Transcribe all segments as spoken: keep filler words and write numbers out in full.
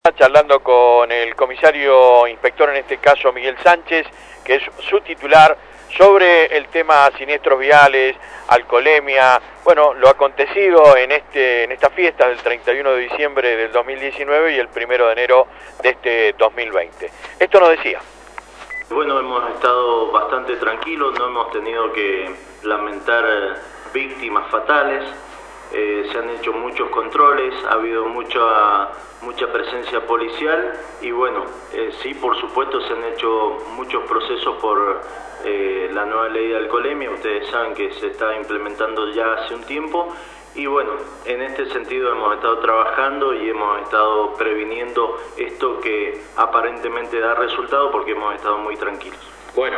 Charlando con el comisario inspector, en este caso Miguel Sánchez, que es su titular, sobre el tema siniestros viales, alcoholemia, bueno, lo acontecido en este en esta fiesta del treinta y uno de diciembre del dos mil diecinueve y el primero de enero de este dos mil veinte. Esto nos decía. Bueno, hemos estado bastante tranquilos, no hemos tenido que lamentar víctimas fatales. Eh, se han hecho muchos controles, ha habido mucha mucha presencia policial y bueno, eh, sí, por supuesto se han hecho muchos procesos por eh, la nueva ley de alcoholemia. Ustedes saben que se está implementando ya hace un tiempo y bueno, en este sentido hemos estado trabajando y hemos estado previniendo esto que aparentemente da resultado porque hemos estado muy tranquilos. Bueno,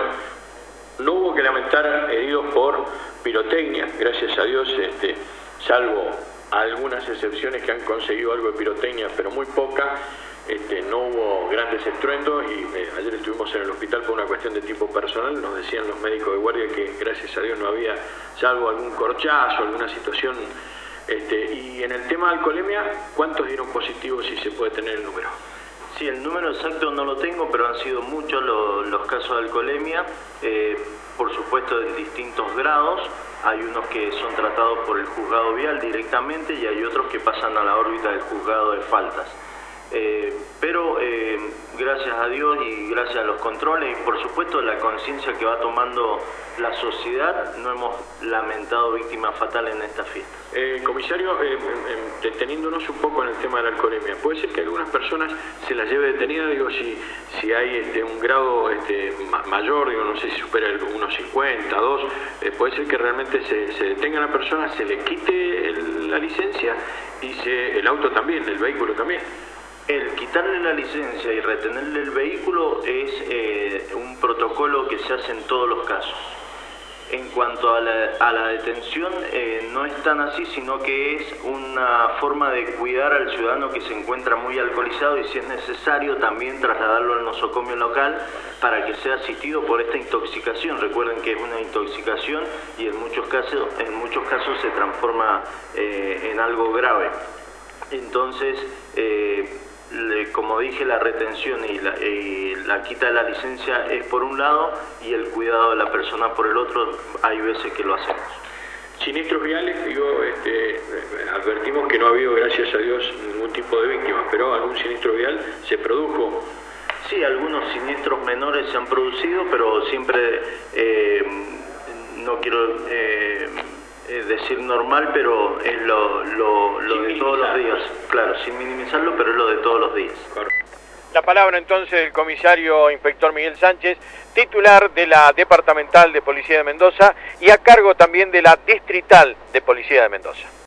no hubo que lamentar heridos por pirotecnia, gracias a Dios, este salvo algunas excepciones que han conseguido algo de pirotecnia, pero muy poca, este, no hubo grandes estruendos y eh, ayer estuvimos en el hospital por una cuestión de tipo personal, nos decían los médicos de guardia que gracias a Dios no había, salvo algún corchazo, alguna situación, este, y en el tema de alcoholemia, ¿cuántos dieron positivos, si se puede tener el número? Sí, el número exacto no lo tengo, pero han sido muchos los, los casos de alcoholemia, eh, por supuesto de distintos grados. Hay unos que son tratados por el juzgado vial directamente y hay otros que pasan a la órbita del juzgado de faltas. Eh, pero eh, gracias a Dios y gracias a los controles y por supuesto la conciencia que va tomando la sociedad, no hemos lamentado víctimas fatales en esta fiesta. Eh, comisario, eh, eh, deteniéndonos un poco en el tema de la alcoholemia, ¿puede ser que algunas personas se las lleve detenida? Digo, si, si hay este, un grado este, ma mayor, digo, no sé si supera el uno cincuenta, dos, eh, puede ser que realmente se, se detenga a la persona, se le quite el, la licencia y se, el auto también, el vehículo también. El quitarle la licencia y retenerle el vehículo es eh, un protocolo que se hace en todos los casos. En cuanto a la, a la detención, eh, no es tan así, sino que es una forma de cuidar al ciudadano que se encuentra muy alcoholizado y si es necesario también trasladarlo al nosocomio local para que sea asistido por esta intoxicación. Recuerden que es una intoxicación y en muchos casos, en muchos casos se transforma eh, en algo grave. Entonces, eh, Le, como dije, la retención y la, y la quita de la licencia es por un lado y el cuidado de la persona por el otro, hay veces que lo hacemos. Siniestros viales, digo, este, advertimos que no ha habido, gracias a Dios, ningún tipo de víctimas, pero algún siniestro vial se produjo. Sí, algunos siniestros menores se han producido, pero siempre, eh, no quiero eh, decir normal, pero es lo, lo, lo de todos los días. Claro, sin minimizarlo, pero es lo de todos los días. La palabra entonces del comisario inspector Miguel Sánchez, titular de la Departamental de Policía de Mendoza y a cargo también de la Distrital de Policía de Mendoza.